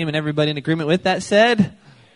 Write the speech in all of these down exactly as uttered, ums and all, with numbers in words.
And everybody in agreement with that said?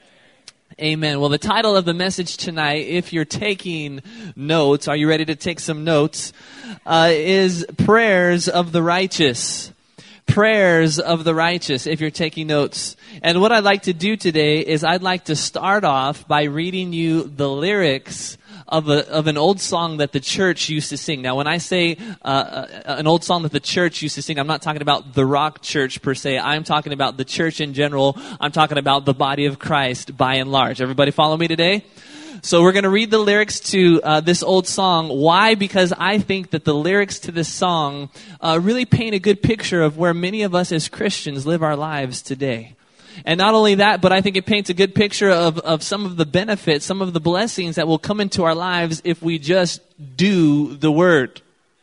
Amen. Well, the title of the message tonight, if you're taking notes, are you ready to take some notes, uh, is Prayers of the Righteous. Prayers of the Righteous, if you're taking notes. And what I'd like to do today is I'd like to start off by reading you the lyrics of a of an old song that the church used to sing. Now, when I say uh, an old song that the church used to sing, I'm not talking about the rock church per se. I'm talking about the church in general. I'm talking about the body of Christ by and large. Everybody follow me today? So we're going to read the lyrics to uh, this old song. Why? Because I think that the lyrics to this song uh, really paint a good picture of where many of us as Christians live our lives today. And not only that, but I think it paints a good picture of, of some of the benefits, some of the blessings that will come into our lives if we just do the word.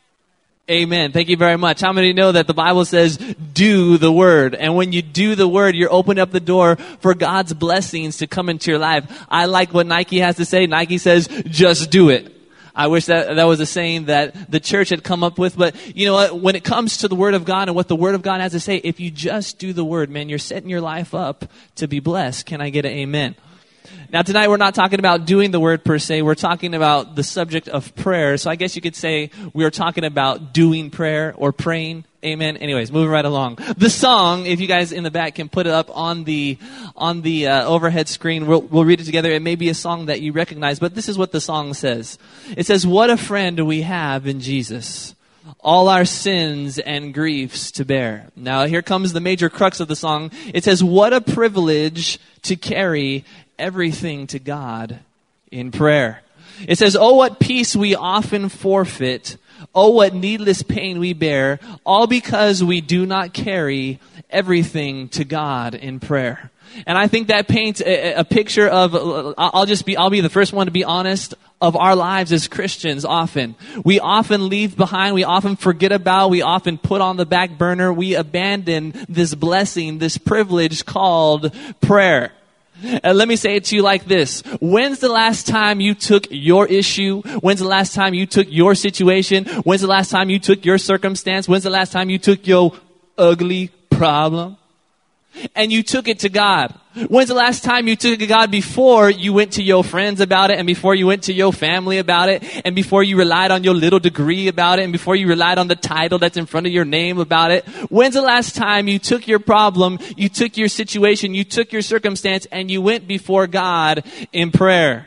Amen. Thank you very much. How many know that the Bible says, do the word? And when you do the word, you're opening up the door for God's blessings to come into your life. I like what Nike has to say. Nike says, just do it. I wish that that was a saying that the church had come up with. But you know what? When it comes to the Word of God and what the Word of God has to say, if you just do the Word, man, you're setting your life up to be blessed. Can I get an amen? Now, tonight we're not talking about doing the Word per se. We're talking about the subject of prayer. So I guess you could say we are talking about doing prayer or praying. Amen. Anyways, moving right along. The song, if you guys in the back can put it up on the on the uh, overhead screen, we'll, we'll read it together. It may be a song that you recognize, but this is what the song says. It says, "What a friend we have in Jesus, all our sins and griefs to bear." Now, here comes the major crux of the song. It says, "What a privilege to carry everything to God in prayer." It says, "Oh, what peace we often forfeit. Oh, what needless pain we bear, all because we do not carry everything to God in prayer." And I think that paints a, a picture of, I'll just be, I'll be the first one to be honest, of our lives as Christians often. We often leave behind, we often forget about, we often put on the back burner, we abandon this blessing, this privilege called prayer. And let me say it to you like this. When's the last time you took your issue? When's the last time you took your situation? When's the last time you took your circumstance? When's the last time you took your ugly problem and you took it to God? When's the last time you took it to God before you went to your friends about it, and before you went to your family about it, and before you relied on your little degree about it, and before you relied on the title that's in front of your name about it? When's the last time you took your problem, you took your situation, you took your circumstance, and you went before God in prayer?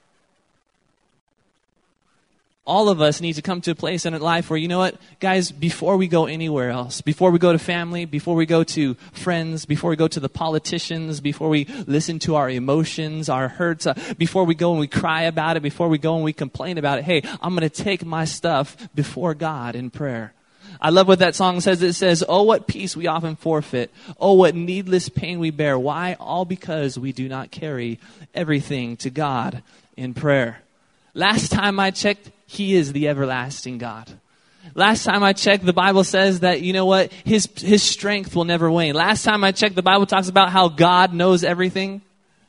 All of us need to come to a place in our life where, you know what, guys, before we go anywhere else, before we go to family, before we go to friends, before we go to the politicians, before we listen to our emotions, our hurts, uh, before we go and we cry about it, before we go and we complain about it, hey, I'm going to take my stuff before God in prayer. I love what that song says. It says, "Oh, what peace we often forfeit. Oh, what needless pain we bear. Why? All because we do not carry everything to God in prayer." Last time I checked, He is the everlasting God. Last time I checked, the Bible says that, you know what, His His strength will never wane. Last time I checked, the Bible talks about how God knows everything.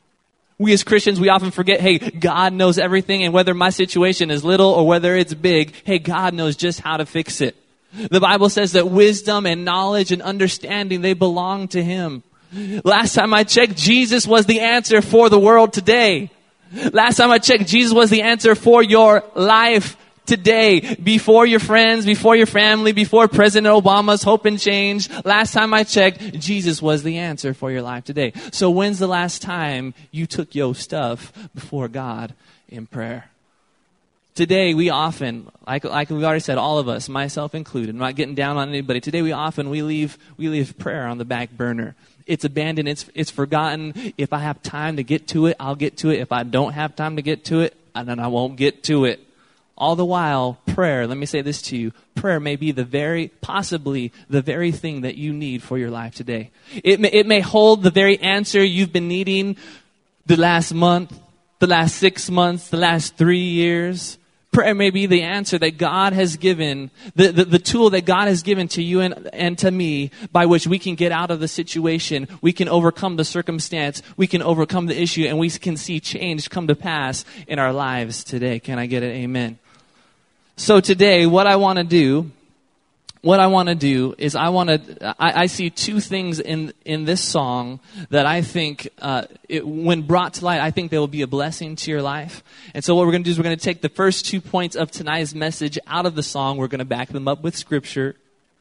We as Christians, we often forget, hey, God knows everything, and whether my situation is little or whether it's big, hey, God knows just how to fix it. The Bible says that wisdom and knowledge and understanding, they belong to Him. Last time I checked, Jesus was the answer for the world today. Last time I checked, Jesus was the answer for your life today. Before your friends, before your family, before President Obama's hope and change. Last time I checked, Jesus was the answer for your life today. So when's the last time you took your stuff before God in prayer? Today we often, like like we've already said, all of us, myself included, I'm not getting down on anybody. Today we often, we leave we leave prayer on the back burner. It's abandoned. It's it's forgotten. If I have time to get to it, I'll get to it. If I don't have time to get to it, then I won't get to it. All the while, prayer, let me say this to you, prayer may be the very, possibly the very thing that you need for your life today. It may, it may hold the very answer you've been needing the last month, the last six months, the last three years. Prayer may be the answer that God has given, the, the, the tool that God has given to you and, and to me, by which we can get out of the situation, we can overcome the circumstance, we can overcome the issue, and we can see change come to pass in our lives today. Can I get an amen? So today, what I want to do what I want to do is I want to, I, I see two things in, in this song that I think, uh, it, when brought to light, I think they will be a blessing to your life. And so what we're going to do is we're going to take the first two points of tonight's message out of the song. We're going to back them up with scripture.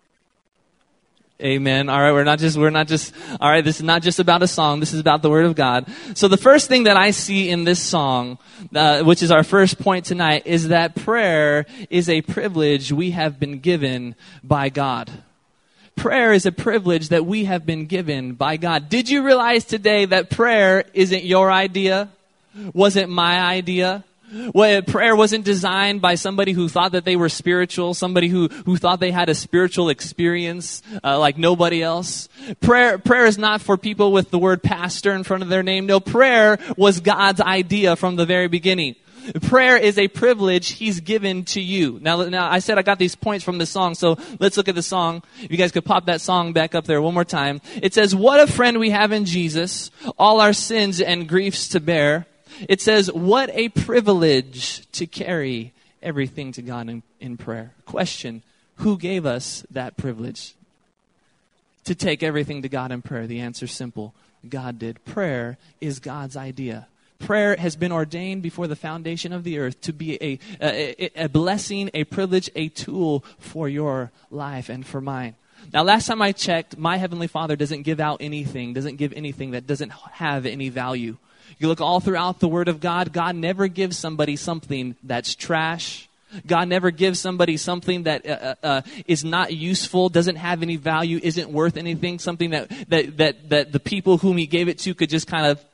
Amen. All right, we're not just, we're not just, all right, this is not just about a song. This is about the Word of God. So the first thing that I see in this song, uh, which is our first point tonight, is that prayer is a privilege we have been given by God. Prayer is a privilege that we have been given by God. Did you realize today that prayer isn't your idea? Wasn't my idea? Well, prayer wasn't designed by somebody who thought that they were spiritual, somebody who, who thought they had a spiritual experience uh, like nobody else. Prayer, prayer is not for people with the word pastor in front of their name. No, prayer was God's idea from the very beginning. Prayer is a privilege He's given to you. Now, now, I said I got these points from the song, so let's look at the song. If you guys could pop that song back up there one more time. It says, "What a friend we have in Jesus, all our sins and griefs to bear." It says, what a privilege to carry everything to God in, in prayer. Question, who gave us that privilege to take everything to God in prayer? The answer is simple. God did. Prayer is God's idea. Prayer has been ordained before the foundation of the earth to be a, a, a blessing, a privilege, a tool for your life and for mine. Now, last time I checked, my Heavenly Father doesn't give out anything, doesn't give anything that doesn't have any value. You look all throughout the Word of God, God never gives somebody something that's trash. God never gives somebody something that uh, uh, is not useful, doesn't have any value, isn't worth anything, something that, that, that, that the people whom He gave it to could just kind of,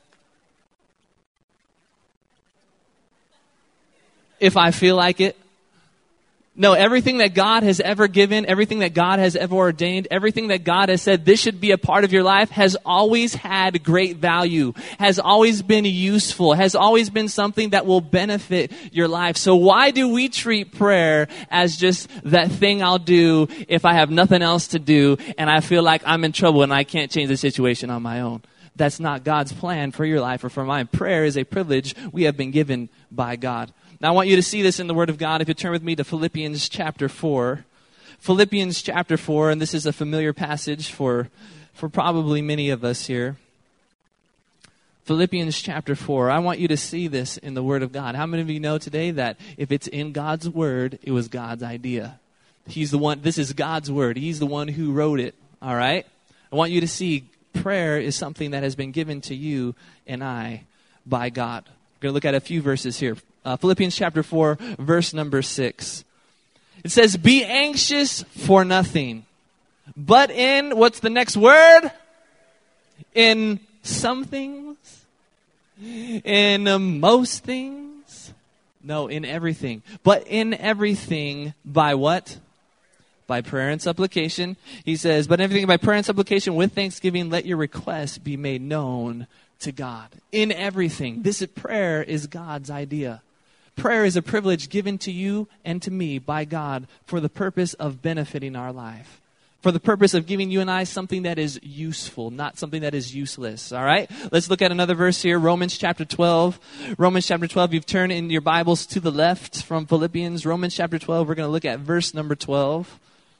if I feel like it. No, everything that God has ever given, everything that God has ever ordained, everything that God has said this should be a part of your life has always had great value, has always been useful, has always been something that will benefit your life. So why do we treat prayer as just that thing I'll do if I have nothing else to do and I feel like I'm in trouble and I can't change the situation on my own? That's not God's plan for your life or for mine. Prayer is a privilege we have been given by God. Now, I want you to see this in the Word of God. If you turn with me to Philippians chapter four. Philippians chapter four, and this is a familiar passage for, for probably many of us here. Philippians chapter four. I want you to see this in the Word of God. How many of you know today that if it's in God's Word, it was God's idea? He's the one, this is God's Word. He's the one who wrote it, all right? I want you to see prayer is something that has been given to you and I by God. We're going to look at a few verses here. Uh, Philippians chapter four, verse number six. It says, be anxious for nothing, but in, what's the next word? In some things? In uh, most things? No, in everything. But in everything, by what? By prayer and supplication. He says, but in everything by prayer and supplication with thanksgiving, let your requests be made known to God. In everything. This is, prayer is God's idea. Prayer is a privilege given to you and to me by God for the purpose of benefiting our life. For the purpose of giving you and I something that is useful, not something that is useless. All right? Let's look at another verse here. Romans chapter twelve. Romans chapter twelve. You've turned in your Bibles to the left from Philippians. Romans chapter twelve. We're going to look at verse number twelve.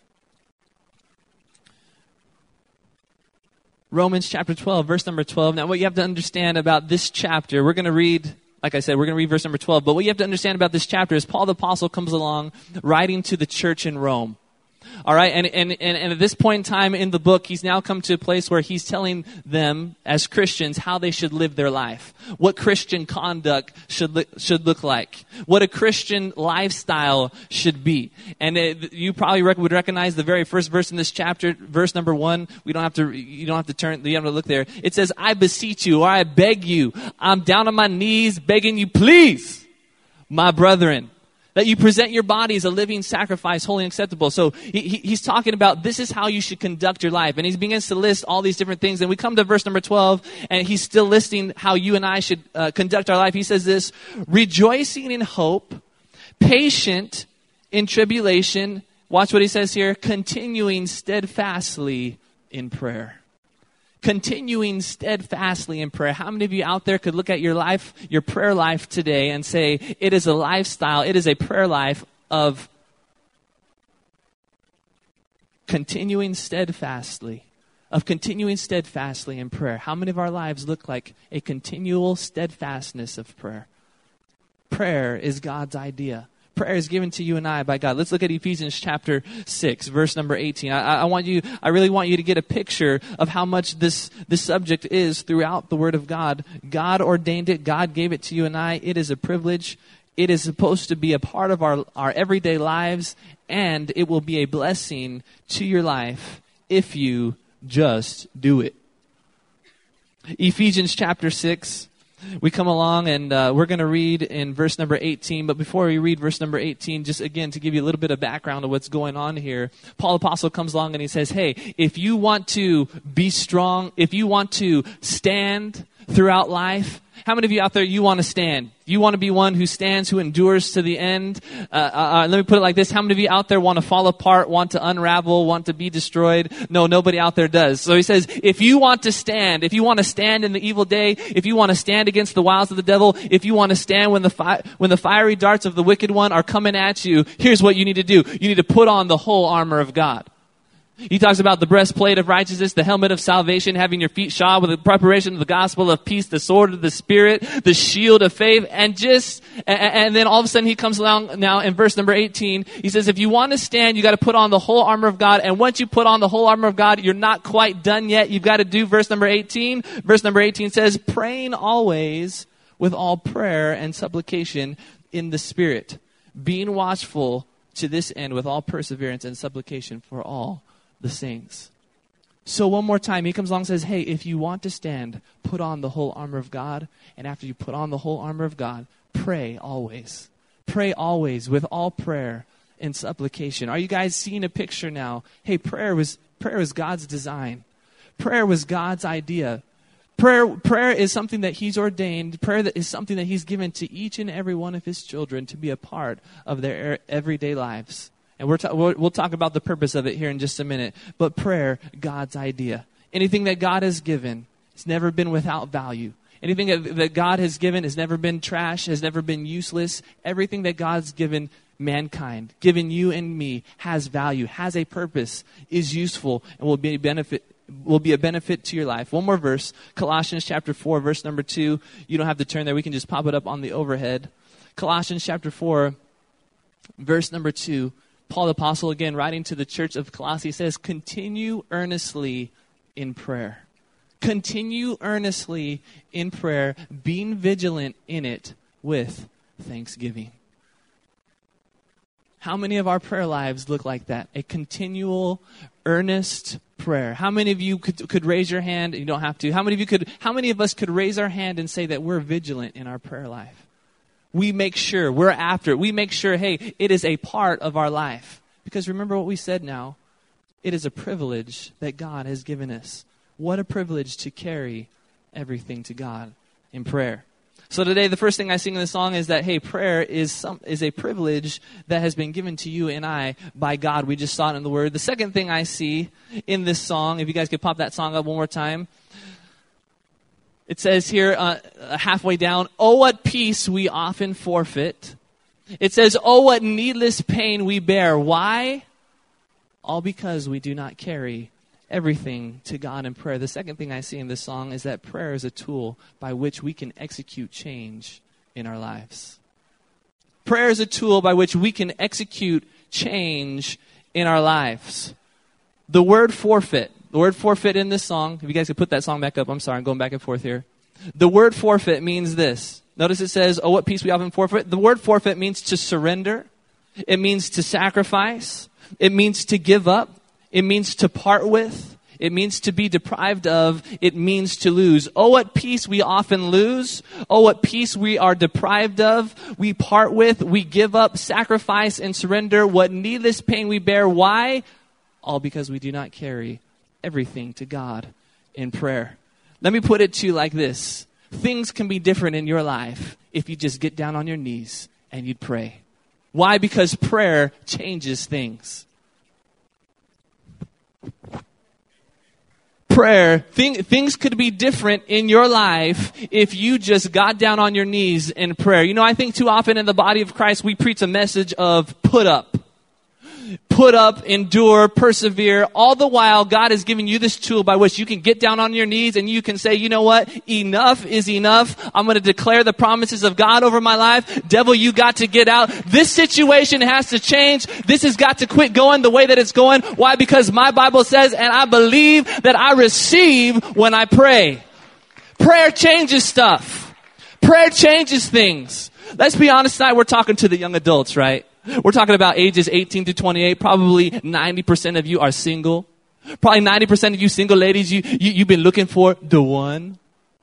Romans chapter twelve, verse number twelve. Now, what you have to understand about this chapter, we're going to read... Like I said, we're going to read verse number twelve. But what you have to understand about this chapter is Paul the Apostle comes along writing to the church in Rome. All right, and, and, and, and at this point in time in the book, he's now come to a place where he's telling them as Christians how they should live their life, what Christian conduct should look, should look like, what a Christian lifestyle should be. And it, you probably rec- would recognize the very first verse in this chapter, verse number one. We don't have to, you don't have to turn, you don't have to look there. It says, I beseech you, or I beg you, I'm down on my knees begging you, please, my brethren, that you present your body as a living sacrifice, holy and acceptable. So he, he, he's talking about this is how you should conduct your life. And he begins to list all these different things. And we come to verse number twelve, and he's still listing how you and I should uh, conduct our life. He says this, rejoicing in hope, patient in tribulation. Watch what he says here, continuing steadfastly in prayer. Continuing steadfastly in prayer. How many of you out there could look at your life, your prayer life today and say, it is a lifestyle, it is a prayer life of continuing steadfastly, of continuing steadfastly in prayer. How many of our lives look like a continual steadfastness of prayer? Prayer is God's idea. Prayer is given to you and I by God. Let's look at Ephesians chapter six, verse number eighteen. I, I want you, I really want you to get a picture of how much this, this subject is throughout the Word of God. God ordained it. God gave it to you and I. It is a privilege. It is supposed to be a part of our, our everyday lives, and it will be a blessing to your life if you just do it. Ephesians chapter six. We come along and uh, we're going to read in verse number eighteen. But before we read verse number eighteen, just again to give you a little bit of background of what's going on here, Paul Apostle comes along and he says, hey, if you want to be strong, if you want to stand throughout life, how many of you out there, you want to stand? You want to be one who stands, who endures to the end? Uh, uh, let me put it like this. How many of you out there want to fall apart, want to unravel, want to be destroyed? No, nobody out there does. So he says, if you want to stand, if you want to stand in the evil day, if you want to stand against the wiles of the devil, if you want to stand when the fi- when the fiery darts of the wicked one are coming at you, here's what you need to do. You need to put on the whole armor of God. He talks about the breastplate of righteousness, the helmet of salvation, having your feet shod with the preparation of the gospel of peace, the sword of the Spirit, the shield of faith, and just, and, and then all of a sudden he comes along now in verse number eighteen. He says, if you want to stand, you got to put on the whole armor of God. And once you put on the whole armor of God, you're not quite done yet. You've got to do verse number eighteen. Verse number eighteen says, praying always with all prayer and supplication in the Spirit, being watchful to this end with all perseverance and supplication for all the saints. So one more time, he comes along and says, hey, if you want to stand, put on the whole armor of God. And after you put on the whole armor of God, pray always. Pray always with all prayer and supplication. Are you guys seeing a picture now? Hey, prayer was prayer was God's design. Prayer was God's idea. Prayer, prayer is something that he's ordained. Prayer that is something that he's given to each and every one of his children to be a part of their everyday lives. And we're ta- we'll, we'll talk about the purpose of it here in just a minute. But prayer, God's idea. Anything that God has given, it's never been without value. Anything that, that God has given has never been trash, has never been useless. Everything that God's given mankind, given you and me, has value, has a purpose, is useful, and will be a benefit will be a benefit to your life. One more verse, Colossians chapter four, verse number two. You don't have to turn there. We can just pop it up on the overhead. Colossians chapter four, verse number two. Paul the Apostle, again, writing to the church of Colossae, says, continue earnestly in prayer. Continue earnestly in prayer, being vigilant in it with thanksgiving. How many of our prayer lives look like that? A continual, earnest prayer. How many of you could, could raise your hand? You don't have to. How many of you could? How many of us could raise our hand and say that we're vigilant in our prayer life? We make sure, we're after it. We make sure, hey, it is a part of our life. Because remember what we said now. It is a privilege that God has given us. What a privilege to carry everything to God in prayer. So today, the first thing I sing in the song is that, hey, prayer is some is a privilege that has been given to you and I by God. We just saw it in the Word. The second thing I see in this song, if you guys could pop that song up one more time. It says here, uh, halfway down, oh, what peace we often forfeit. It says, oh, what needless pain we bear. Why? All because we do not carry everything to God in prayer. The second thing I see in this song is that prayer is a tool by which we can execute change in our lives. Prayer is a tool by which we can execute change in our lives. The word forfeit. The word forfeit in this song, if you guys could put that song back up. I'm sorry, I'm going back and forth here. The word forfeit means this. Notice it says, oh, what peace we often forfeit. The word forfeit means to surrender. It means to sacrifice. It means to give up. It means to part with. It means to be deprived of. It means to lose. Oh, what peace we often lose. Oh, what peace we are deprived of. We part with, we give up, sacrifice, and surrender. What needless pain we bear. Why? All because we do not carry everything to God in prayer. Let me put it to you like this. Things can be different in your life if you just get down on your knees and you pray. Why? Because prayer changes things. Prayer, thing, things could be different in your life if you just got down on your knees in prayer. You know, I think too often in the body of Christ we preach a message of put up. put up, endure, persevere. All the while, God has given you this tool by which you can get down on your knees and you can say, you know what? Enough is enough. I'm going to declare the promises of God over my life. Devil, you got to get out. This situation has to change. This has got to quit going the way that it's going. Why? Because my Bible says, and I believe that I receive when I pray. Prayer changes stuff. Prayer changes things. Let's be honest tonight, we're talking to the young adults, right? We're talking about ages eighteen to twenty-eight. Probably ninety percent of you are single. Probably ninety percent of you single ladies, you, you, you've been looking for the one.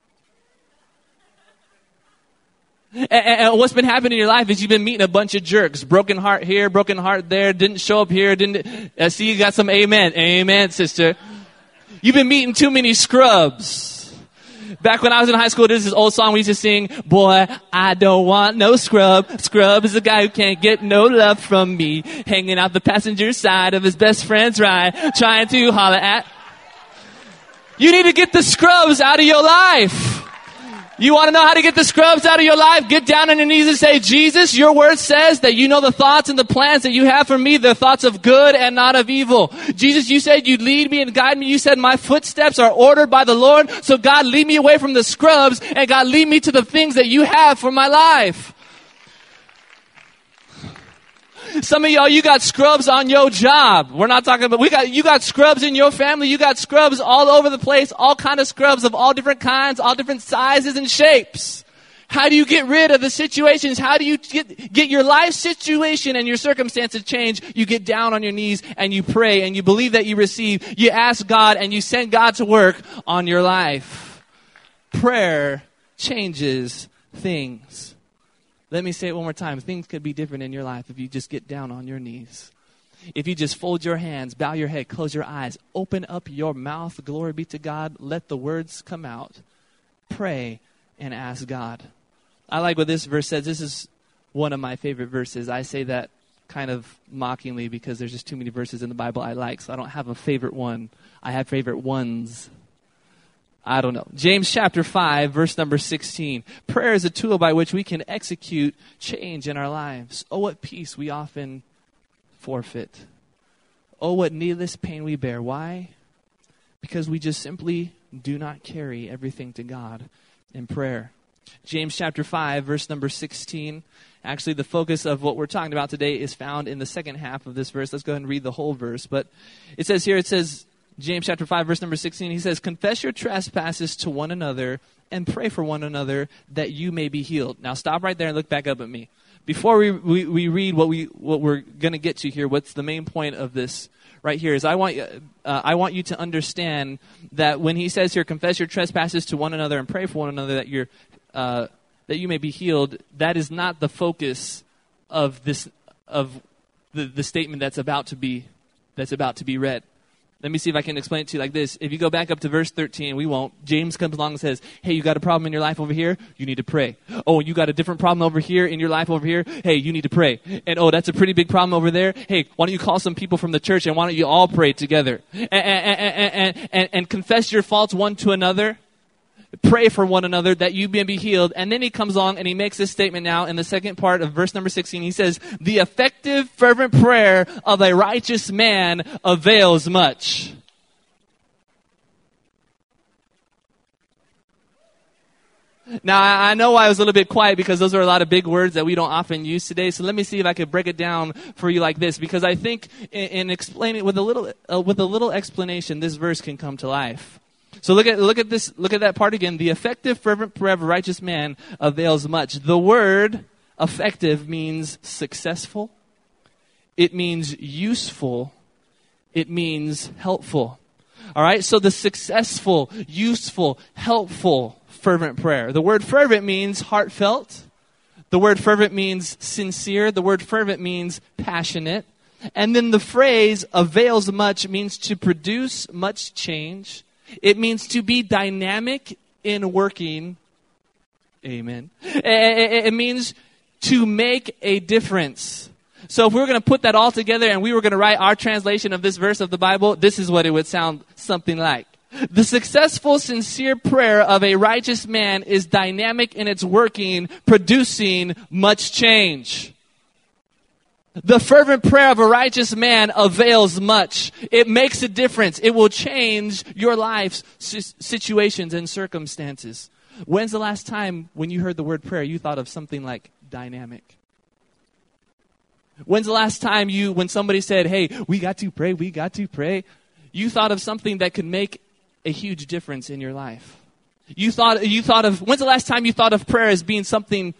And, and what's been happening in your life is you've been meeting a bunch of jerks. Broken heart here, broken heart there, didn't show up here, didn't, uh, see you got some amen. Amen, sister. You've been meeting too many scrubs. Back when I was in high school, there's this old song we used to sing, boy, I don't want no scrub. Scrub is a guy who can't get no love from me. Hanging out the passenger side of his best friend's ride, trying to holler at. You need to get the scrubs out of your life. You want to know how to get the scrubs out of your life? Get down on your knees and say, Jesus, your word says that you know the thoughts and the plans that you have for me. They're thoughts of good and not of evil. Jesus, you said you'd lead me and guide me. You said my footsteps are ordered by the Lord. So God, lead me away from the scrubs, and God, lead me to the things that you have for my life. Some of y'all, you got scrubs on your job. We're not talking about, we got, you got scrubs in your family. You got scrubs all over the place. All kind of scrubs of all different kinds, all different sizes and shapes. How do you get rid of the situations? How do you get, get your life situation and your circumstances changed? You get down on your knees and you pray and you believe that you receive. You ask God and you send God to work on your life. Prayer changes things. Let me say it one more time. Things could be different in your life if you just get down on your knees. If you just fold your hands, bow your head, close your eyes, open up your mouth, glory be to God, let the words come out. Pray and ask God. I like what this verse says. This is one of my favorite verses. I say that kind of mockingly because there's just too many verses in the Bible I like, so I don't have a favorite one. I have favorite ones. I don't know. James chapter five, verse number sixteen. Prayer is a tool by which we can execute change in our lives. Oh, what peace we often forfeit. Oh, what needless pain we bear. Why? Because we just simply do not carry everything to God in prayer. James chapter five, verse number sixteen. Actually, the focus of what we're talking about today is found in the second half of this verse. Let's go ahead and read the whole verse. But it says here, it says, James chapter five, verse number sixteen, he says, confess your trespasses to one another and pray for one another that you may be healed. Now stop right there and look back up at me. Before we we, we read what, we, what we're going to get to here, what's the main point of this right here is I want, uh, I want you to understand that when he says here, confess your trespasses to one another and pray for one another that, you're, uh, that you may be healed, that is not the focus of this of the, the statement that's about to be that's about to be read. Let me see if I can explain it to you like this. If you go back up to verse thirteen, we won't. James comes along and says, hey, you got a problem in your life over here? You need to pray. Oh, you got a different problem over here in your life over here? Hey, you need to pray. And oh, that's a pretty big problem over there? Hey, why don't you call some people from the church and why don't you all pray together? And, and, and, and, and, and confess your faults one to another. Pray for one another that you may be healed. And then he comes along and he makes this statement now in the second part of verse number sixteen. He says, the effective, fervent prayer of a righteous man avails much. Now, I know I was a little bit quiet because those are a lot of big words that we don't often use today. So let me see if I could break it down for you like this, because I think in, in explaining with a little uh, with a little explanation, this verse can come to life. So look at look at this look at that part again. The effective, fervent prayer of a righteous man avails much. The word effective means successful. It means useful. It means helpful. All right. So the successful, useful, helpful, fervent prayer. The word fervent means heartfelt. The word fervent means sincere. The word fervent means passionate. And then the phrase avails much means to produce much change. It means to be dynamic in working. Amen. It means to make a difference. So if we were going to put that all together and we were going to write our translation of this verse of the Bible, this is what it would sound something like. The successful, sincere prayer of a righteous man is dynamic in its working, producing much change. The fervent prayer of a righteous man avails much. It makes a difference. It will change your life's situations and circumstances. When's the last time when you heard the word prayer, you thought of something like dynamic? When's the last time you, when somebody said, hey, we got to pray, we got to pray, you thought of something that could make a huge difference in your life? You thought, you thought of, when's the last time you thought of prayer as being something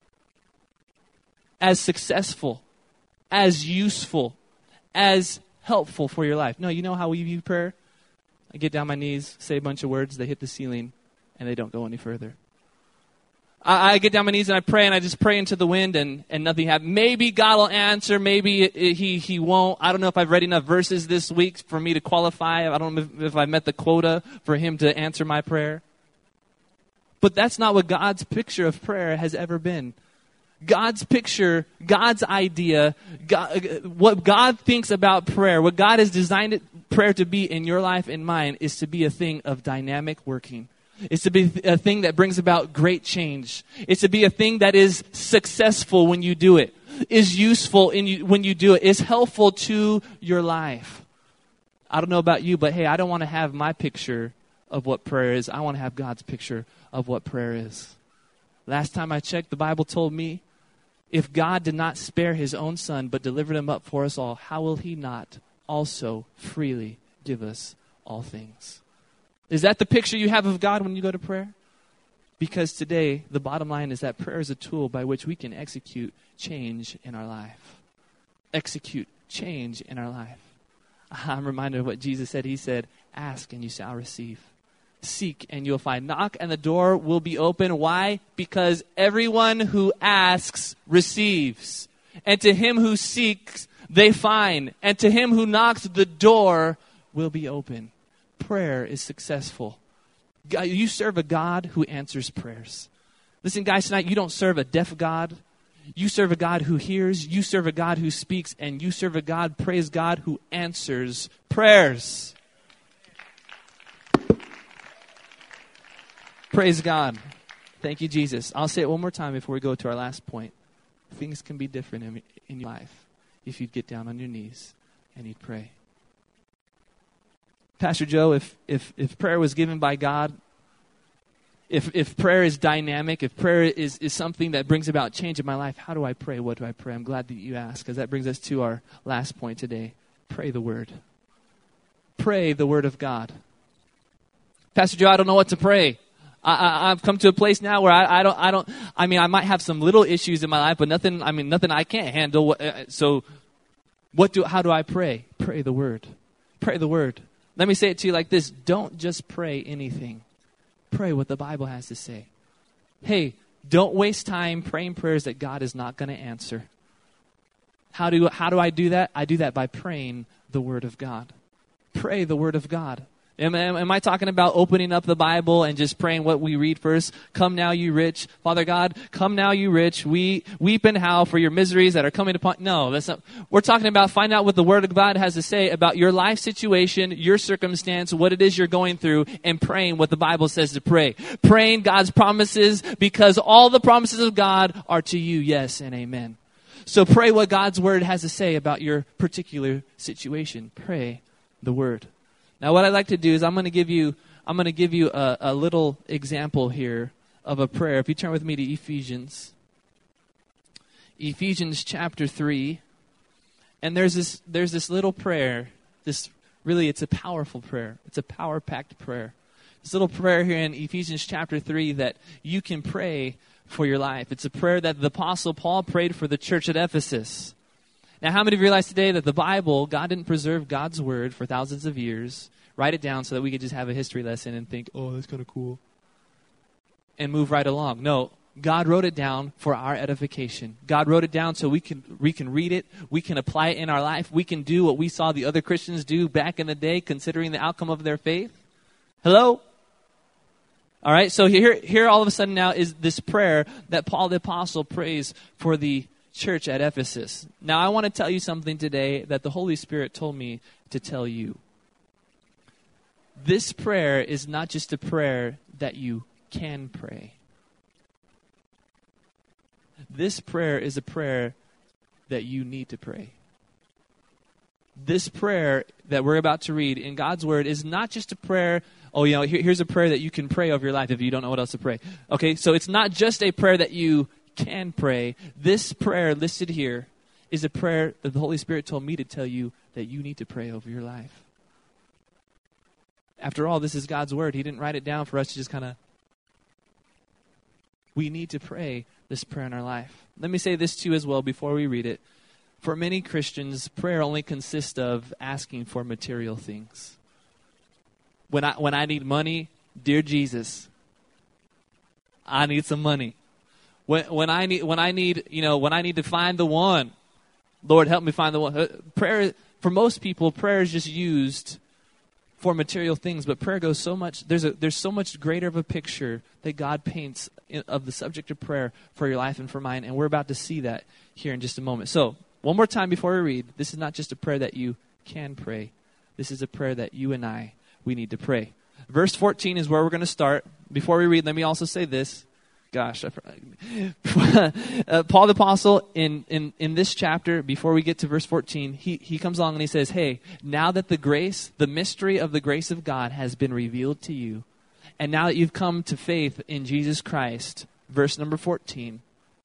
as successful, as useful, as helpful for your life? No, you know how we view prayer? I get down on my knees, say a bunch of words, they hit the ceiling, and they don't go any further. I, I get down on my knees and I pray, and I just pray into the wind, and, and nothing happens. Maybe God will answer, maybe it, it, he, he won't. I don't know if I've read enough verses this week for me to qualify. I don't know if, if I met the quota for him to answer my prayer. But that's not what God's picture of prayer has ever been. God's picture, God's idea, God, what God thinks about prayer, what God has designed it, prayer to be in your life and mine, is to be a thing of dynamic working. It's to be a thing that brings about great change. It's to be a thing that is successful when you do it, is useful in you, when you do it, is helpful to your life. I don't know about you, but hey, I don't want to have my picture of what prayer is. I want to have God's picture of what prayer is. Last time I checked, the Bible told me, if God did not spare his own son, but delivered him up for us all, how will he not also freely give us all things? Is that the picture you have of God when you go to prayer? Because today, the bottom line is that prayer is a tool by which we can execute change in our life. Execute change in our life. I'm reminded of what Jesus said. He said, ask and you shall receive. Seek and you'll find. Knock and the door will be open. Why? Because everyone who asks receives. And to him who seeks, they find. And to him who knocks, the door will be open. Prayer is successful. You serve a God who answers prayers. Listen, guys, tonight you don't serve a deaf God. You serve a God who hears. You serve a God who speaks. And you serve a God, praise God, who answers prayers. Praise God. Thank you, Jesus. I'll say it one more time before we go to our last point. Things can be different in, in your life if you'd get down on your knees and you'd pray. Pastor Joe, if if if prayer was given by God, if if prayer is dynamic, if prayer is, is something that brings about change in my life, how do I pray? What do I pray? I'm glad that you asked, because that brings us to our last point today. Pray the word. Pray the word of God. Pastor Joe, I don't know what to pray. I, I, I've come to a place now where I, I don't, I don't, I mean, I might have some little issues in my life, but nothing, I mean, nothing I can't handle. So what do, how do I pray? Pray the word. Pray the word. Let me say it to you like this. Don't just pray anything. Pray what the Bible has to say. Hey, don't waste time praying prayers that God is not going to answer. How do, how do I do that? I do that by praying the word of God. Pray the word of God. Am, am, am I talking about opening up the Bible and just praying what we read first? Come now, you rich. Father God, come now, you rich. We weep and howl for your miseries that are coming upon. No, that's not. We're talking about find out what the Word of God has to say about your life situation, your circumstance, what it is you're going through, and praying what the Bible says to pray. Praying God's promises, because all the promises of God are to you, yes and amen. So pray what God's Word has to say about your particular situation. Pray the Word. Now, what I'd like to do is I'm going to give you I'm going to give you a, a little example here of a prayer. If you turn with me to Ephesians, Ephesians chapter three, and there's this there's this little prayer. This really, it's a powerful prayer. It's a power-packed prayer. This little prayer here in Ephesians chapter three that you can pray for your life. It's a prayer that the Apostle Paul prayed for the church at Ephesus. Now, how many of you realize today that the Bible, God didn't preserve God's word for thousands of years, write it down so that we could just have a history lesson and think, oh, that's kind of cool, and move right along? No, God wrote it down for our edification. God wrote it down so we can we can read it, we can apply it in our life, we can do what we saw the other Christians do back in the day, considering the outcome of their faith. Hello? All right, so here, here all of a sudden now is this prayer that Paul the Apostle prays for the church at Ephesus. Now, I want to tell you something today that the Holy Spirit told me to tell you. This prayer is not just a prayer that you can pray. This prayer is a prayer that you need to pray. This prayer that we're about to read in God's Word is not just a prayer, oh, you know, here, here's a prayer that you can pray over your life if you don't know what else to pray. Okay, so it's not just a prayer that you can pray. This prayer listed here is a prayer that the Holy Spirit told me to tell you that you need to pray over your life. After all, this is God's Word. He didn't write it down for us to just kind of... We need to pray this prayer in our life. Let me say this too as well before we read it. For many Christians, prayer only consists of asking for material things. When I when I need money, dear Jesus, I need some money. When when I need when I need you know when I need to find the one, Lord, help me find the one. Prayer for most people, prayer is just used for material things, but prayer goes so much. There's a there's so much greater of a picture that God paints in, of the subject of prayer for your life and for mine, and we're about to see that here in just a moment. So. One more time before we read, this is not just a prayer that you can pray. This is a prayer that you and I, we need to pray. Verse fourteen is where we're going to start. Before we read, let me also say this. Gosh, I, uh, Paul the Apostle, in, in, in this chapter, before we get to verse fourteen, he, he comes along and he says, hey, now that the grace, the mystery of the grace of God has been revealed to you, and now that you've come to faith in Jesus Christ, verse number fourteen,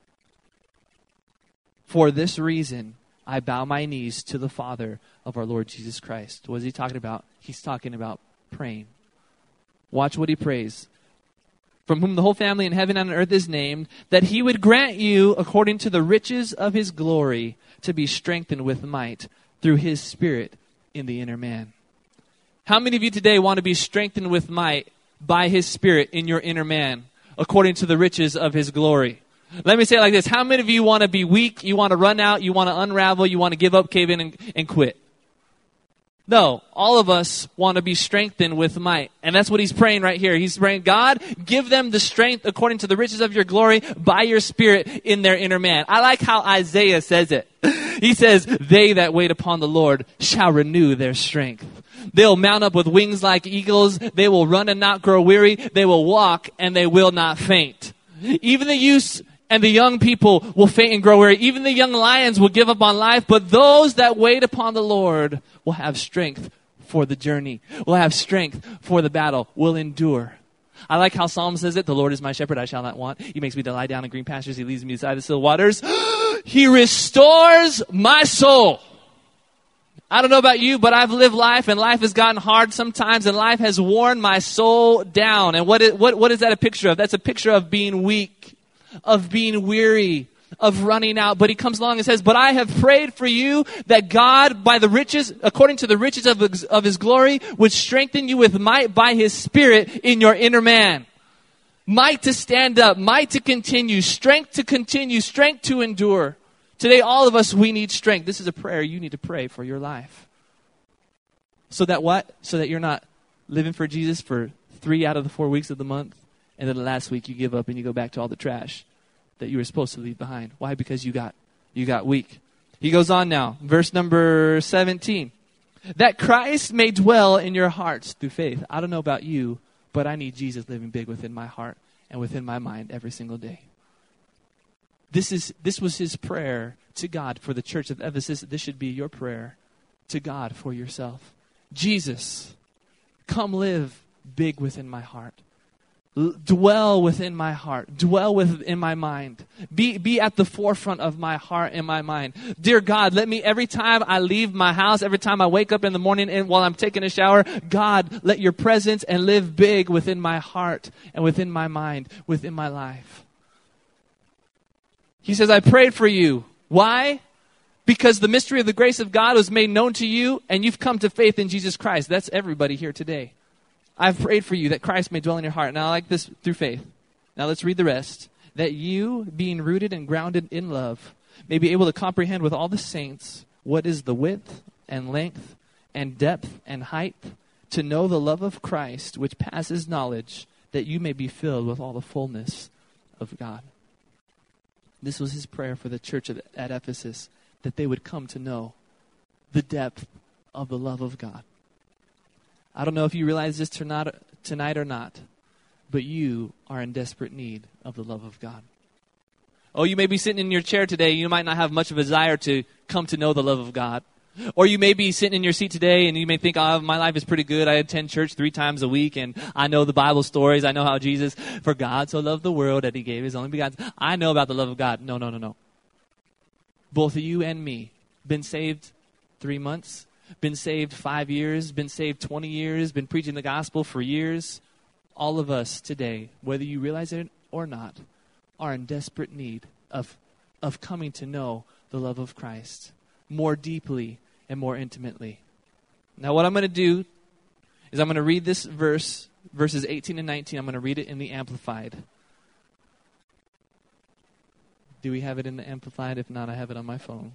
for this reason, I bow my knees to the Father of our Lord Jesus Christ. What is he talking about? He's talking about praying. Watch what he prays. From whom the whole family in heaven and on earth is named, that he would grant you, according to the riches of his glory, to be strengthened with might through his Spirit in the inner man. How many of you today want to be strengthened with might by his Spirit in your inner man, according to the riches of his glory? Let me say it like this. How many of you want to be weak? You want to run out? You want to unravel? You want to give up, cave in, and, and quit? No. All of us want to be strengthened with might. And that's what he's praying right here. He's praying, God, give them the strength according to the riches of your glory by your Spirit in their inner man. I like how Isaiah says it. He says, they that wait upon the Lord shall renew their strength. They'll mount up with wings like eagles. They will run and not grow weary. They will walk and they will not faint. Even the youths and the young people will faint and grow weary. Even the young lions will give up on life. But those that wait upon the Lord will have strength for the journey, will have strength for the battle, will endure. I like how Psalm says it. The Lord is my shepherd, I shall not want. He makes me to lie down in green pastures. He leads me beside the still waters. He restores my soul. I don't know about you, but I've lived life, and life has gotten hard sometimes, and life has worn my soul down. And what is, what, what is that a picture of? That's a picture of being weak, of being weary, of running out. But he comes along and says, but I have prayed for you that God, by the riches, according to the riches of, of his glory, would strengthen you with might by his Spirit in your inner man. Might to stand up, might to continue, strength to continue, strength to endure. Today, all of us, we need strength. This is a prayer you need to pray for your life. So that what? So that you're not living for Jesus for three out of the four weeks of the month, and then the last week you give up and you go back to all the trash that you were supposed to leave behind. Why? Because you got you got weak. He goes on now, verse number seventeen. That Christ may dwell in your hearts through faith. I don't know about you, but I need Jesus living big within my heart and within my mind every single day. This is this was his prayer to God for the church of Ephesus. This should be your prayer to God for yourself. Jesus, come live big within my heart. L- dwell within my heart. Dwell within my mind. Be, be at the forefront of my heart and my mind. Dear God, let me, every time I leave my house, every time I wake up in the morning and while I'm taking a shower, God, let your presence and live big within my heart and within my mind, within my life. He says, I prayed for you. Why? Because the mystery of the grace of God was made known to you and you've come to faith in Jesus Christ. That's everybody here today. I've prayed for you that Christ may dwell in your heart. Now I like this through faith. Now let's read the rest. That you, being rooted and grounded in love, may be able to comprehend with all the saints what is the width and length and depth and height, to know the love of Christ, which passes knowledge, that you may be filled with all the fullness of God. This was his prayer for the church at Ephesus, that they would come to know the depth of the love of God. I don't know if you realize this tonight or not, but you are in desperate need of the love of God. Oh, you may be sitting in your chair today. You might not have much of a desire to come to know the love of God. Or you may be sitting in your seat today and you may think, oh, my life is pretty good. I attend church three times a week and I know the Bible stories. I know how Jesus, for God so loved the world that he gave his only begotten. I know about the love of God. No, no, no, no. Both of you and me, been saved three months, been saved five years, been saved twenty years, been preaching the gospel for years. All of us today, whether you realize it or not, are in desperate need of, of coming to know the love of Christ more deeply and more intimately. Now what I'm going to do is I'm going to read this verse, verses eighteen and nineteen. I'm going to read it in the Amplified. Do we have it in the Amplified? If not, I have it on my phone.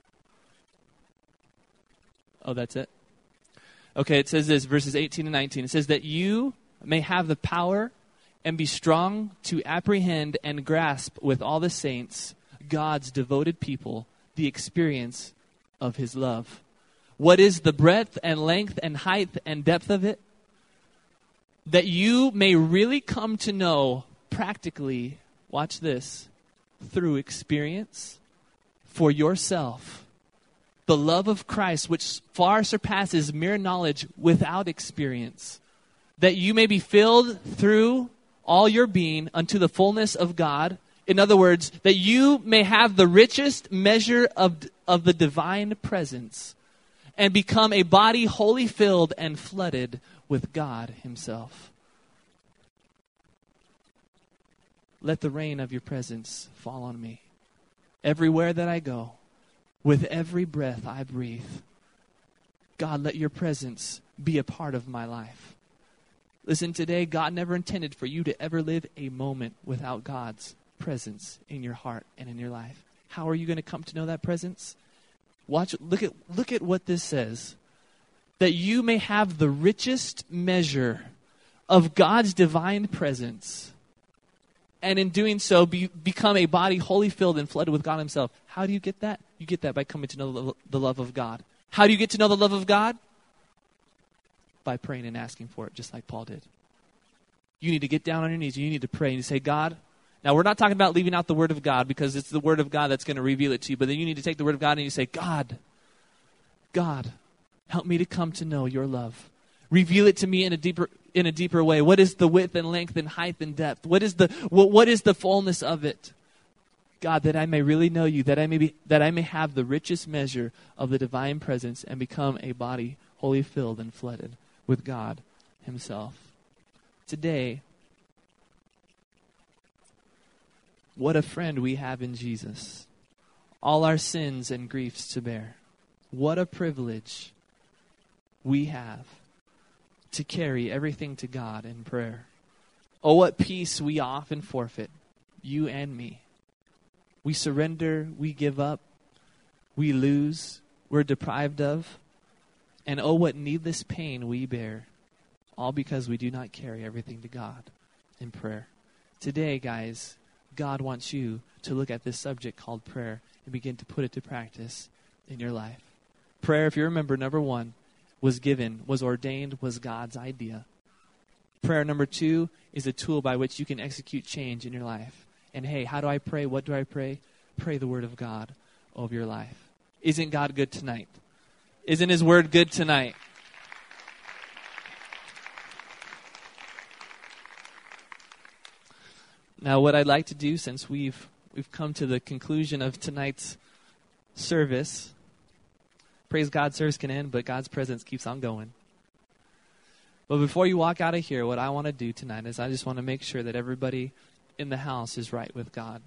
Oh, that's it? Okay, it says this, verses eighteen and nineteen. It says that you may have the power and be strong to apprehend and grasp with all the saints, God's devoted people, the experience of his love. What is the breadth and length and height and depth of it? That you may really come to know practically, watch this, through experience for yourself, the love of Christ, which far surpasses mere knowledge without experience. That you may be filled through all your being unto the fullness of God. In other words, that you may have the richest measure of, of the divine presence and become a body wholly filled and flooded with God himself. Let the rain of your presence fall on me. Everywhere that I go, with every breath I breathe, God, let your presence be a part of my life. Listen, today, God never intended for you to ever live a moment without God's presence in your heart and in your life. How are you going to come to know that presence? Watch, look at, look at what this says. That you may have the richest measure of God's divine presence, and in doing so, be, become a body wholly filled and flooded with God himself. How do you get that? You get that by coming to know the, the love of God. How do you get to know the love of God? By praying and asking for it, just like Paul did. You need to get down on your knees. You need to pray and you say, God, now we're not talking about leaving out the word of God because it's the word of God that's going to reveal it to you. But then you need to take the word of God and you say, God, God, help me to come to know your love. Reveal it to me in a deeper in a deeper way. What is the width and length and height and depth? What is the what, what is the fullness of it? God, that I may really know you, that I may be that I may have the richest measure of the divine presence and become a body wholly filled and flooded with God himself. Today, what a friend we have in Jesus. All our sins and griefs to bear. What a privilege we have to carry everything to God in prayer. Oh, what peace we often forfeit, you and me. We surrender, we give up, we lose, we're deprived of. And oh, what needless pain we bear, all because we do not carry everything to God in prayer. Today, guys, God wants you to look at this subject called prayer and begin to put it to practice in your life. Prayer, if you remember, number one, was given, was ordained, was God's idea. Prayer number two is a tool by which you can execute change in your life. And hey, how do I pray? What do I pray? Pray the word of God over your life. Isn't God good tonight? Isn't his word good tonight? Now, what I'd like to do, since we've we've come to the conclusion of tonight's service, praise God, service can end, but God's presence keeps on going. But before you walk out of here, what I want to do tonight is I just want to make sure that everybody in the house is right with God.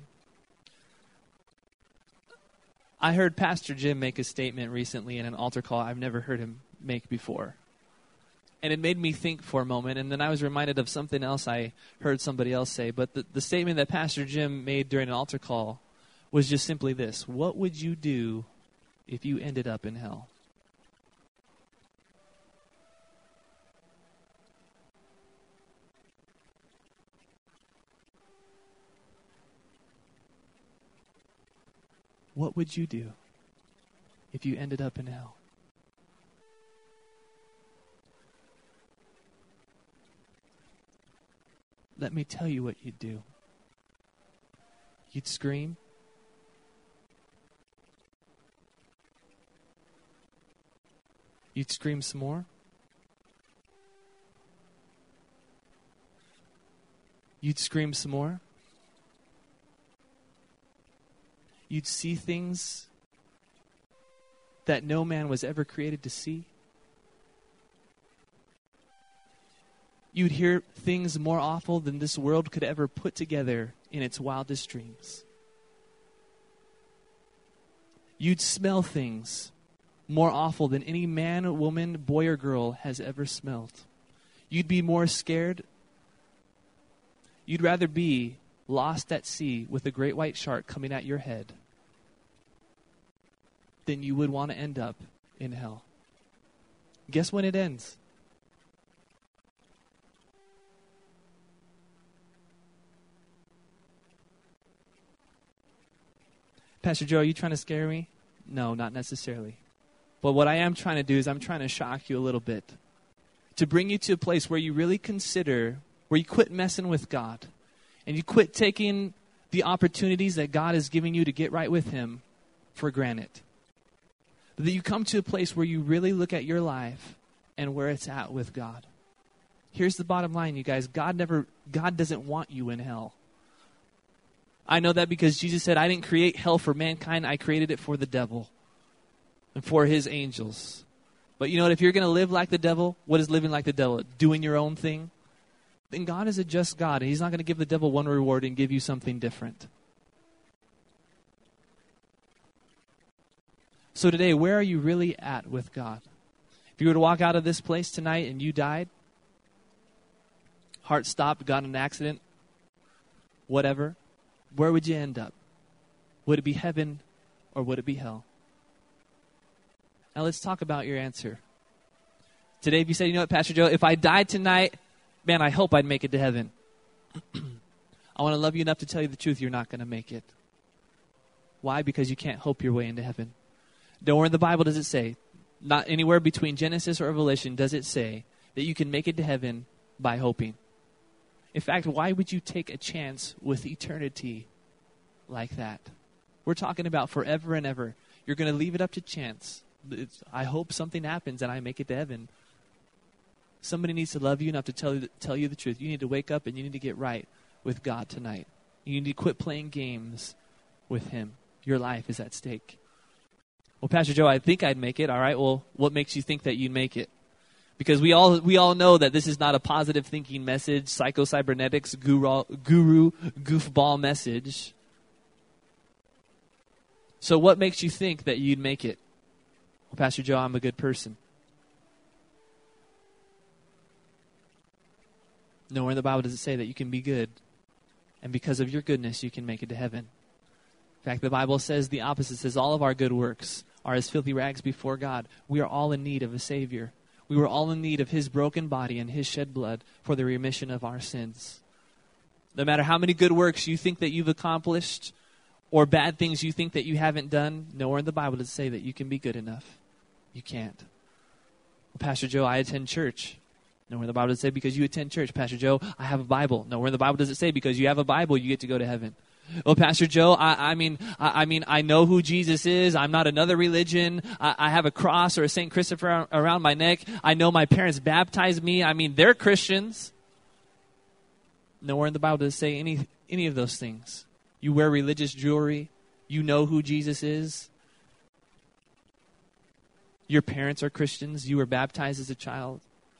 I heard Pastor Jim make a statement recently in an altar call I've never heard him make before. And it made me think for a moment, and then I was reminded of something else I heard somebody else say. But the, the statement that Pastor Jim made during an altar call was just simply this: what would you do if you ended up in hell? What would you do if you ended up in hell? Let me tell you what you'd do. You'd scream. You'd scream some more. You'd scream some more. You'd see things that no man was ever created to see. You'd hear things more awful than this world could ever put together in its wildest dreams. You'd smell things more awful than any man, woman, boy, or girl has ever smelled. You'd be more scared. You'd rather be lost at sea with a great white shark coming at your head than you would want to end up in hell. Guess when it ends? Pastor Joe, are you trying to scare me? No, not necessarily. But what I am trying to do is I'm trying to shock you a little bit. To bring you to a place where you really consider, where you quit messing with God. And you quit taking the opportunities that God is giving you to get right with Him for granted. But that you come to a place where you really look at your life and where it's at with God. Here's the bottom line, you guys. God never, God doesn't want you in hell. I know that because Jesus said, I didn't create hell for mankind. I created it for the devil and for his angels. But you know what? If you're going to live like the devil, what is living like the devil? Doing your own thing? Then God is a just God, and He's not going to give the devil one reward and give you something different. So today, where are you really at with God? If you were to walk out of this place tonight and you died, heart stopped, got in an accident, whatever, where would you end up? Would it be heaven or would it be hell? Now let's talk about your answer. Today, if you say, you know what, Pastor Joe, if I died tonight, man, I hope I'd make it to heaven. I want to love you enough to tell you the truth, you're not going to make it. Why? Because you can't hope your way into heaven. Nowhere in the Bible does it say, not anywhere between Genesis or Revelation does it say that you can make it to heaven by hoping. In fact, why would you take a chance with eternity like that? We're talking about forever and ever. You're going to leave it up to chance. It's, I hope something happens and I make it to heaven. Somebody needs to love you enough to tell you, tell you the truth. You need to wake up and you need to get right with God tonight. You need to quit playing games with Him. Your life is at stake. Well, Pastor Joe, I think I'd make it. All right, well, what makes you think that you'd make it? Because we all we all know that this is not a positive thinking message, psycho-cybernetics, guru, guru, goofball message. So what makes you think that you'd make it? Well, Pastor Joe, I'm a good person. Nowhere in the Bible does it say that you can be good, and because of your goodness, you can make it to heaven. In fact, the Bible says the opposite. It says all of our good works are as filthy rags before God. We are all in need of a Savior. We were all in need of His broken body and His shed blood for the remission of our sins. No matter how many good works you think that you've accomplished or bad things you think that you haven't done, nowhere in the Bible does it say that you can be good enough. You can't. Well, Pastor Joe, I attend church. Nowhere in the Bible does it say because you attend church. Pastor Joe, I have a Bible. Nowhere in the Bible does it say because you have a Bible, you get to go to heaven. Well, Pastor Joe, I, I mean, I, I mean, I know who Jesus is. I'm not another religion. I, I have a cross or a Saint Christopher around my neck. I know my parents baptized me. I mean, they're Christians. Nowhere in the Bible does it say any any of those things. You wear religious jewelry. You know who Jesus is. Your parents are Christians. You were baptized as a child.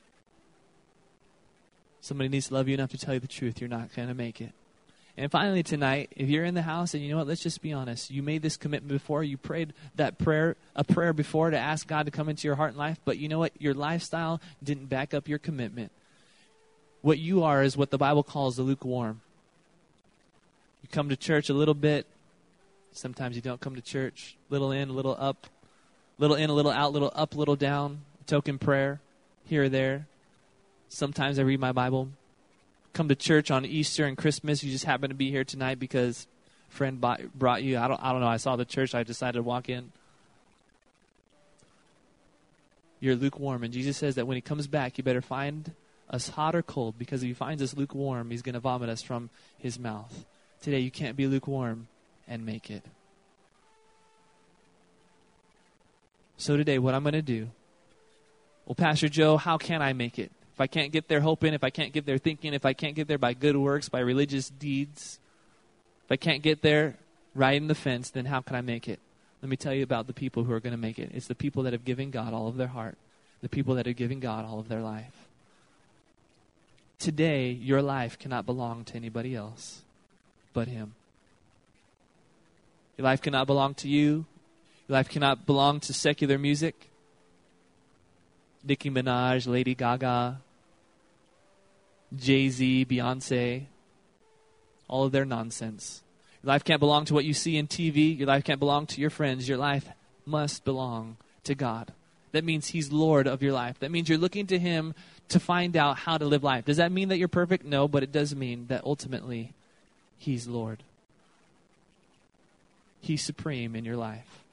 Somebody needs to love you enough to tell you the truth. You're not going to make it. And finally tonight, if you're in the house and you know what, let's just be honest. You made this commitment before. You prayed that prayer, a prayer before to ask God to come into your heart and life. But you know what? Your lifestyle didn't back up your commitment. What you are is what the Bible calls the lukewarm. You come to church a little bit. Sometimes you don't come to church. Little in, a little up. Little in, a little out, little up, little down. Token prayer here or there. Sometimes I read my Bible. Come to church on Easter and Christmas. You just happen to be here tonight because a friend bought, brought you. I don't, I don't know. I saw the church. I decided to walk in. You're lukewarm. And Jesus says that when He comes back, you better find us hot or cold, because if He finds us lukewarm, He's going to vomit us from His mouth. Today, you can't be lukewarm and make it. So today, what I'm going to do, Well, Pastor Joe, how can I make it? If I can't get there hoping, if I can't get there thinking, if I can't get there by good works, by religious deeds, if I can't get there riding the fence, then how can I make it? Let me tell you about the people who are going to make it. It's the people that have given God all of their heart, the people that have given God all of their life. Today, your life cannot belong to anybody else but Him. Your life cannot belong to you. Your life cannot belong to secular music. Nicki Minaj, Lady Gaga, Jay-Z, Beyonce, all of their nonsense. Your life can't belong to what you see in T V. Your life can't belong to your friends. Your life must belong to God. That means He's Lord of your life. That means you're looking to Him to find out how to live life. Does that mean that you're perfect? No, but it does mean that ultimately He's Lord. He's supreme in your life.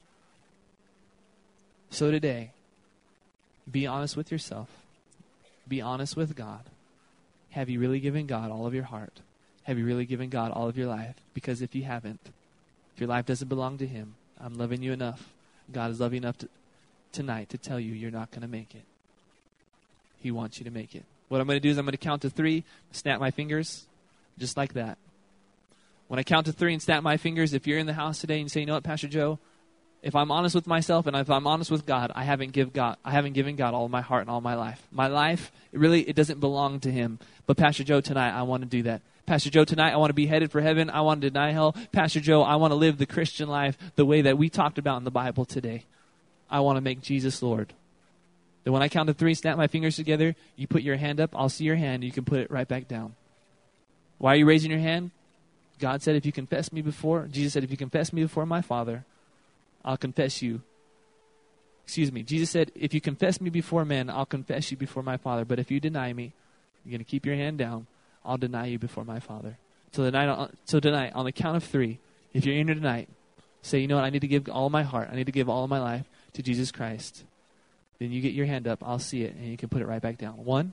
So today, be honest with yourself. Be honest with God. Have you really given God all of your heart? Have you really given God all of your life? Because if you haven't, if your life doesn't belong to Him, I'm loving you enough. God is loving enough to, tonight to tell you you're not going to make it. He wants you to make it. What I'm going to do is I'm going to count to three, snap my fingers, just like that. When I count to three and snap my fingers, if you're in the house today and you say, you know what, Pastor Joe, if I'm honest with myself and if I'm honest with God, I haven't give God, I haven't given God all my heart and all my life. My life, it really, it doesn't belong to Him. But Pastor Joe, tonight, I want to do that. Pastor Joe, tonight, I want to be headed for heaven. I want to deny hell. Pastor Joe, I want to live the Christian life the way that we talked about in the Bible today. I want to make Jesus Lord. Then when I count to three, snap my fingers together, you put your hand up, I'll see your hand, you can put it right back down. Why are you raising your hand? God said if you confess me before, Jesus said if you confess me before my Father, I'll confess you. Excuse me. Jesus said, if you confess me before men, I'll confess you before my Father. But if you deny me, you're going to keep your hand down, I'll deny you before my Father. So tonight, so tonight, on the count of three, if you're in here tonight, say, you know what, I need to give all my heart, I need to give all of my life to Jesus Christ. Then you get your hand up, I'll see it, and you can put it right back down. One,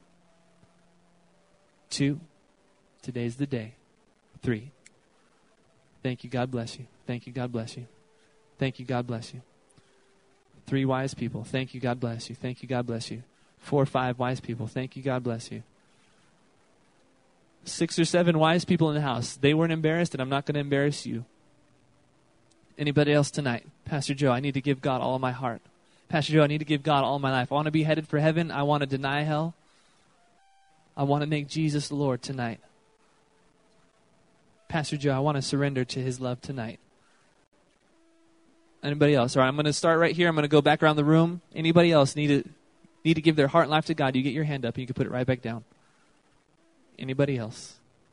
two, today's the day. Three. Thank you, God bless you. Thank you, God bless you. Thank you, God bless you. Three wise people. Thank you, God bless you. Thank you, God bless you. Four or five wise people. Thank you, God bless you. Six or seven wise people in the house. They weren't embarrassed, and I'm not going to embarrass you. Anybody else tonight? Pastor Joe, I need to give God all my heart. Pastor Joe, I need to give God all my life. I want to be headed for heaven. I want to deny hell. I want to make Jesus Lord tonight. Pastor Joe, I want to surrender to His love tonight. Anybody else? All right, I'm going to start right here. I'm going to go back around the room. Anybody else need to need to give their heart and life to God? You get your hand up and you can put it right back down. Anybody else?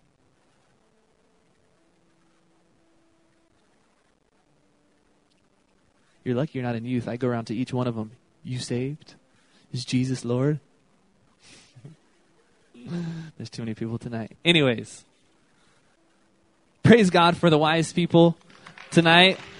You're lucky you're not in youth. I go around to each one of them. You saved? Is Jesus Lord? There's too many people tonight. Anyways, praise God for the wise people tonight.